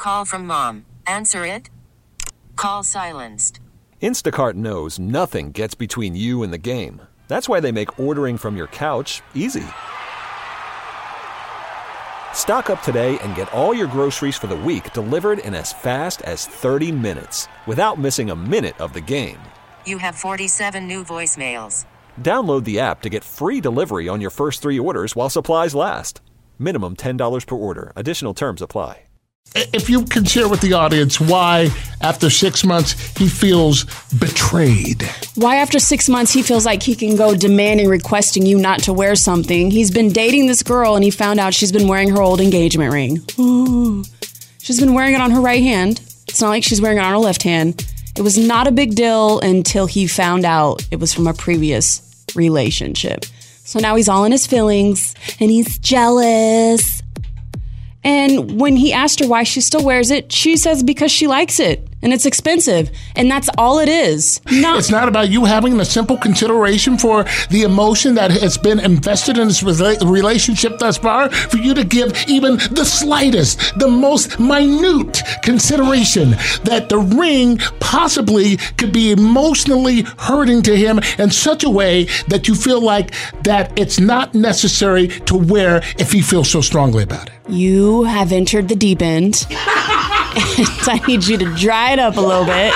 Call from mom. Answer it. Call silenced. Instacart knows nothing gets between you and the game. That's why they make ordering from your couch easy. Stock up today and get all your groceries for the week delivered in as fast as 30 minutes without missing a minute of the game. You have 47 new voicemails. Download the app to get free delivery on your first 3 orders while supplies last. Minimum $10 per order. Additional terms apply. If you can share with the audience why, after 6 months, he feels betrayed. Why, after 6 months, he feels like he can go demanding, requesting you not to wear something. He's been dating this girl, and he found out she's been wearing her old engagement ring. Ooh. She's been wearing it on her right hand. It's not like she's wearing it on her left hand. It was not a big deal until he found out it was from a previous relationship. So now he's all in his feelings, and he's jealous. And when he asked her why she still wears it, she says because she likes it and it's expensive. And that's all it is. It's not about you having a simple consideration for the emotion that has been invested in this relationship thus far, for you to give even the slightest, the most minute consideration that the ring possibly could be emotionally hurting to him in such a way that you feel like that it's not necessary to wear if he feels so strongly about it. You have entered the deep end. And I need you to dry it up a little bit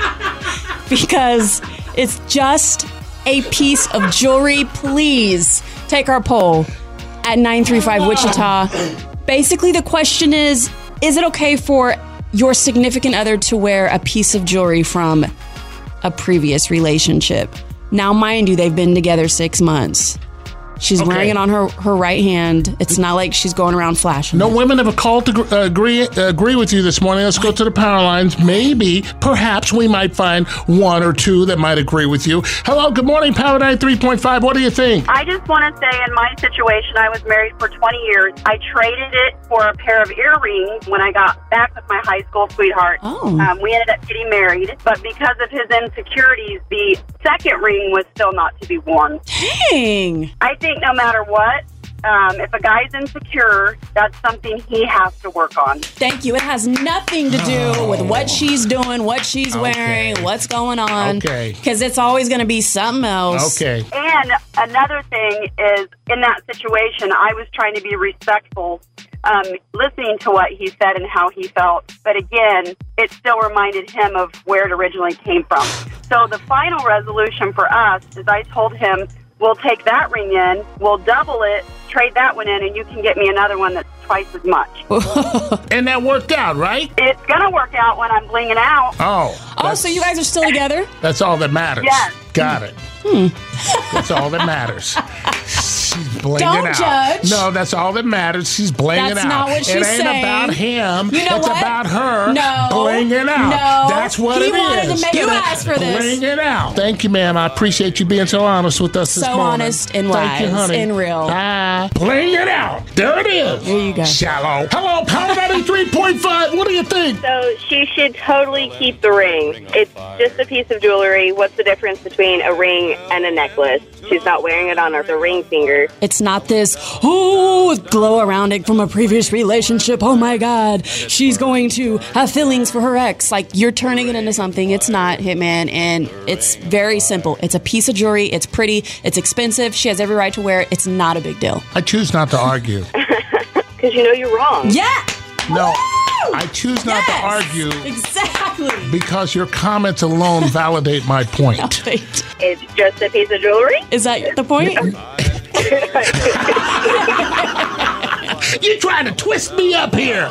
because it's just a piece of jewelry. Please take our poll at 935 Wichita. Basically, the question is it okay for your significant other to wear a piece of jewelry from a previous relationship? Now, mind you, they've been together 6 months. She's wearing it on her right hand. It's not like she's going around flashing. No women have a call to agree with you this morning. Let's go to the power lines. Maybe, perhaps, we might find one or two that might agree with you. Hello, good morning, Power 93.5. What do you think? I just want to say, in my situation, I was married for 20 years. I traded it for a pair of earrings when I got back with my high school sweetheart. Oh. We ended up getting married, but because of his insecurities, the second ring was still not to be worn. Dang. I think no matter what, if a guy's insecure, that's something he has to work on. Thank you. It has nothing to do with what she's doing, what she's wearing, what's going on. Okay. Because it's always going to be something else. Okay. And another thing is, in that situation, I was trying to be respectful, listening to what he said and how he felt. But again, it still reminded him of where it originally came from. So the final resolution for us is I told him, we'll take that ring in, we'll double it, trade that one in, and you can get me another one that's twice as much. And that worked out, right? It's going to work out when I'm blinging out. Oh, so you guys are still together? That's all that matters. Yes. Got it. That's all that matters. She's blinging Don't out. judge. No, that's all that matters. She's blinging out. That's not what she's saying. It ain't saying. about him. You know it's what? about her No. blinging out. No. That's what He it wanted is. to make you ask for this. Bling it out. Thank you, ma'am. I appreciate you being so honest with us this So morning. honest and Thank you, wise honey. and real. Bling it out. There it is. There you go. Shallow. Hello, Power 93.5. What do you think? So she should totally keep the ring. It's just a piece of jewelry. What's the difference between a ring and a necklace? She's not wearing it on her ring finger. It's not this, glow around it from a previous relationship. Oh my God, she's going to have feelings for her ex. Like, you're turning it into something. It's not, Hitman. And it's very simple. It's a piece of jewelry. It's pretty. It's expensive. She has every right to wear it. It's not a big deal. I choose not to argue. Because you know you're wrong. Yeah. No. Woo! I choose not to argue Exactly. because your comments alone validate my point. It's just a piece of jewelry. Is that the point? You're trying to twist me up here.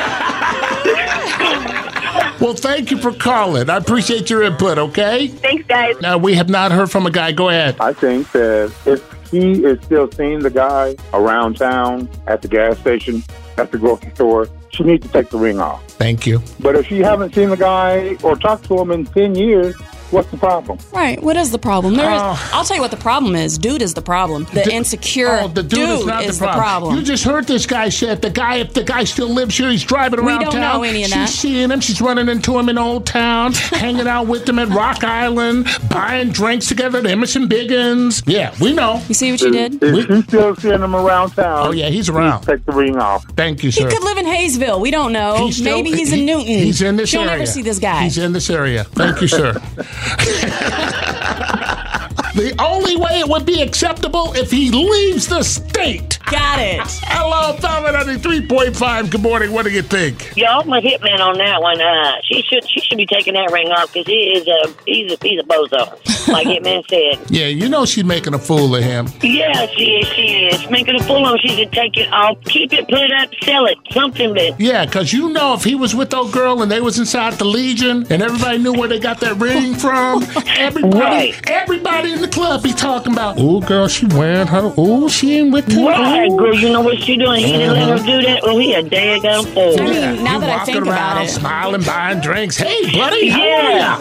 Well, thank you for calling. I appreciate your input, okay? Thanks, guys. Now, we have not heard from a guy. Go ahead. I think that if he is still seeing the guy around town, at the gas station, at the grocery store, she needs to take the ring off. Thank you. But if she haven't seen the guy or talked to him in 10 years, What's the problem? Right. What is the problem? I'll tell you what the problem is. Dude is the problem. The insecure the dude is not is the problem. You just heard this guy said if the guy still lives here, he's driving around town. We don't know any of that. She's seeing him. She's running into him in Old Town, hanging out with him at Rock Island, buying drinks together at Emerson Biggins. Yeah, we know. You see what you did? If she's still seeing him around town. Oh, yeah, he's around. Take the ring off. Thank you, sir. He could live in Hayesville. We don't know. Maybe he's in Newton. He's in this area. You'll never see this guy. He's in this area. Thank you, sir. The only way it would be acceptable if he leaves the state. Got it. Hello, Falcon 93.5. Good morning. What do you think? Yeah, I'm a hitman on that one. She should be taking that ring off because he's a bozo, like Hitman said. Yeah, you know she's making a fool of him. Yeah, she is making a fool of him. She should take it off, keep it, put it up, sell it, something. Yeah, because you know if he was with that girl and they was inside the Legion and everybody knew where they got that ring from, everybody in the club be talking about, oh, girl, she wearing her. Oh, she ain't with him. Right, girl, you know what she doing? He didn't let her do that. Well, he a daggone fool. I mean, now that I think about it, smiling, buying drinks. Hey, buddy, yeah.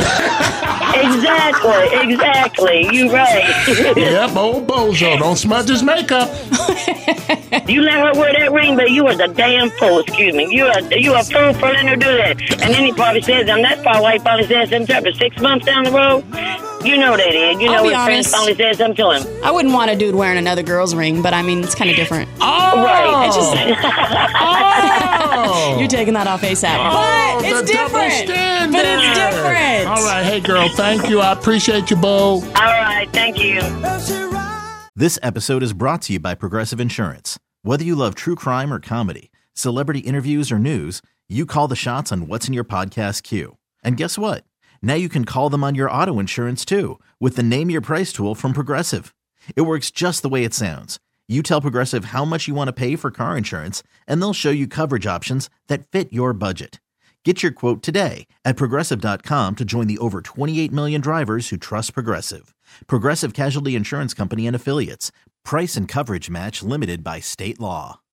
Exactly. You right. Yep, old bozo. Don't smudge his makeup. You let her wear that ring, but you was a damn fool. Excuse me. You a fool for letting her do that. And then he probably says, and that's probably why he probably said something to her. But 6 months down the road, you know that is. You know his friends finally said something to him. I wouldn't want a dude wearing another girl's ring, but I mean, it's kind of different. Oh! Right. It's just, you're taking that off ASAP. But it's different. But it's different. All right. Hey, girl, thank you. I appreciate you, Bo. All right. Thank you. This episode is brought to you by Progressive Insurance. Whether you love true crime or comedy, celebrity interviews or news, you call the shots on what's in your podcast queue. And guess what? Now you can call them on your auto insurance too with the Name Your Price tool from Progressive. It works just the way it sounds. You tell Progressive how much you want to pay for car insurance, and they'll show you coverage options that fit your budget. Get your quote today at Progressive.com to join the over 28 million drivers who trust Progressive. Progressive Casualty Insurance Company and Affiliates. Price and coverage match limited by state law.